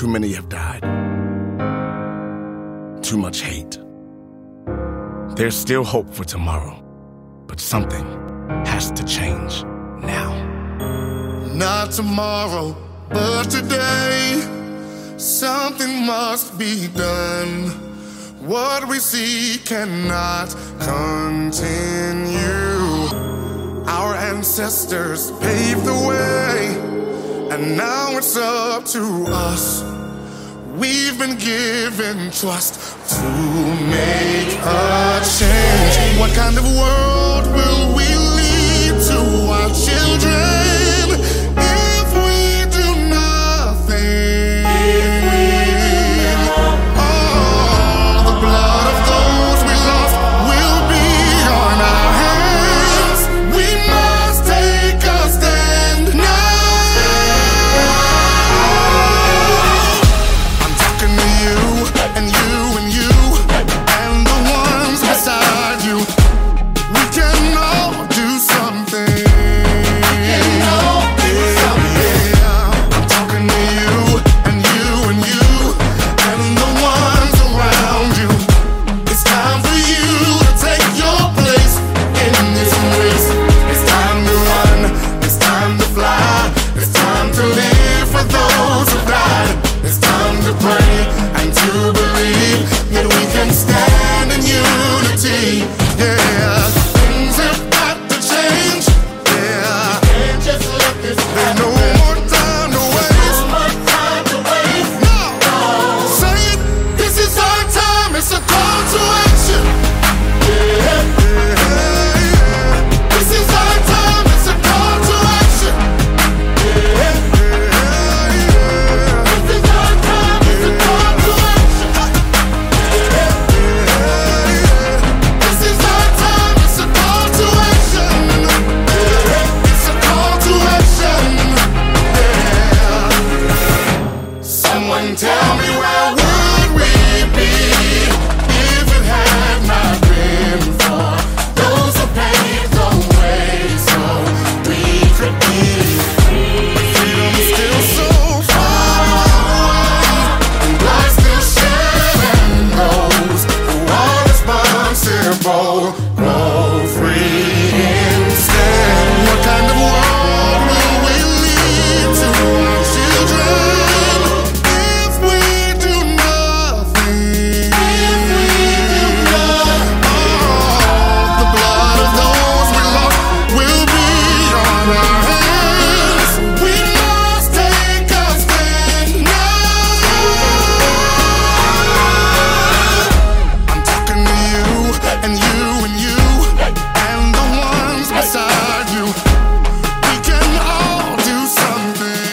Too many have died. Too much hate. There's still hope for tomorrow, but something has to change now. Not tomorrow, but today. Something must be done. What we see cannot continue. Our ancestors paved the way, and now it's up to us. We've been given trust to make a change. What kind of world will we leave to our children if we do nothing? All the blood of those we lost will be on our hands. We must take a stand now. I'm talking to you and you and you and the ones beside you. We can all do something. I'm talking to you and you and you and the ones around you. It's time for you to take your place in this race. It's time to run, it's time to fly, it's time to live for those who died. It's time to pray and to believe that we can stand in unity. Yeah, things have got to change. Yeah, can't just let this happen. There's no more time to waste. No, say it. This is our time. It's a call to action. Yeah. This is our time. It's a call to action. Yeah. This is our time. It's a call to action. This is our time. It's a call to action. It's a call to action. Someone tell me, where would we be if it had not been for those who paved the way so we could be free? Freedom's still so far away, and blood still shed, and those who are responsible grow free instead. What kind of world will we leave to our children if we do nothing? All the blood of those we lost will be on our hands. We must take a stand now. I'm talking to you and you and you and the ones beside you. We can all do something.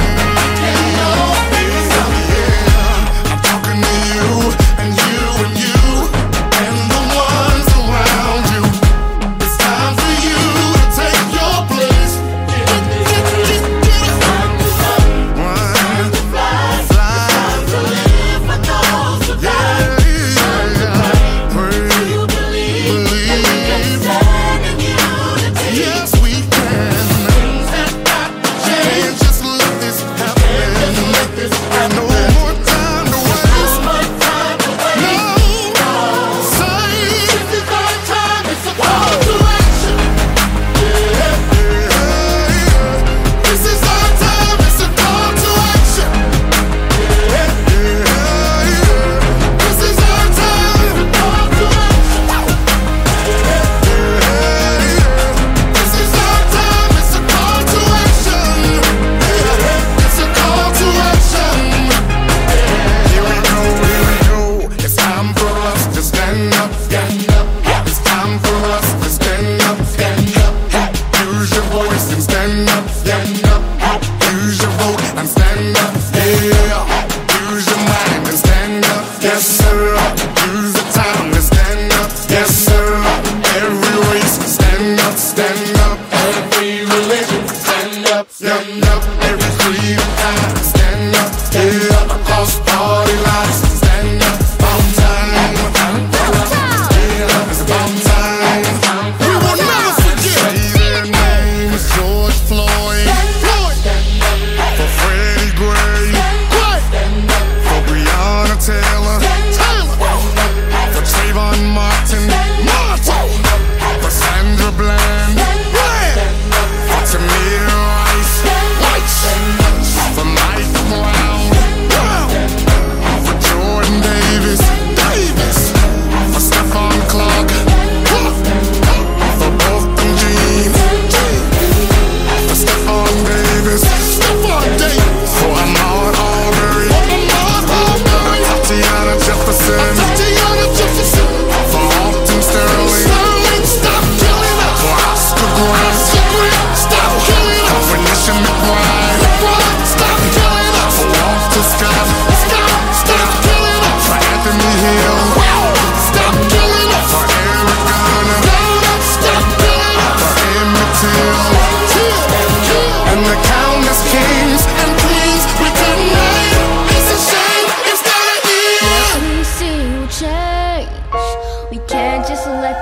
Yeah. I'm talking to you and you and you and the ones around you. It's time for you to take your place. Run, yes, we can. Can't just let this happen. There's no more time to waste. No, say this is our time. It's a call to action. This is our time. It's a call to action. This is our time. It's a call to action. This is our time. It's a call to action. It's a call to action. Here we go, here we go. It's time for us to stand up, stand up. It's time for us to stand up, stand up. Use your voice and stand up, stand up. Use your vote and stand up, yeah. Use your mind and stand up, yes sir. Use the time to stand up, yes sir. Every race, stand up, stand up. Every religion, stand up, stand up. Every creed and kind, stand up, yeah. Across party lines, stand up. About time, yeah. It's about time. We will never forget. Say their names, George Floyd, for Freddie Gray,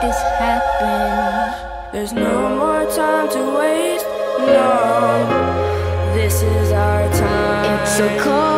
this happen. There's no more time to waste, no. This is our time. It's a call.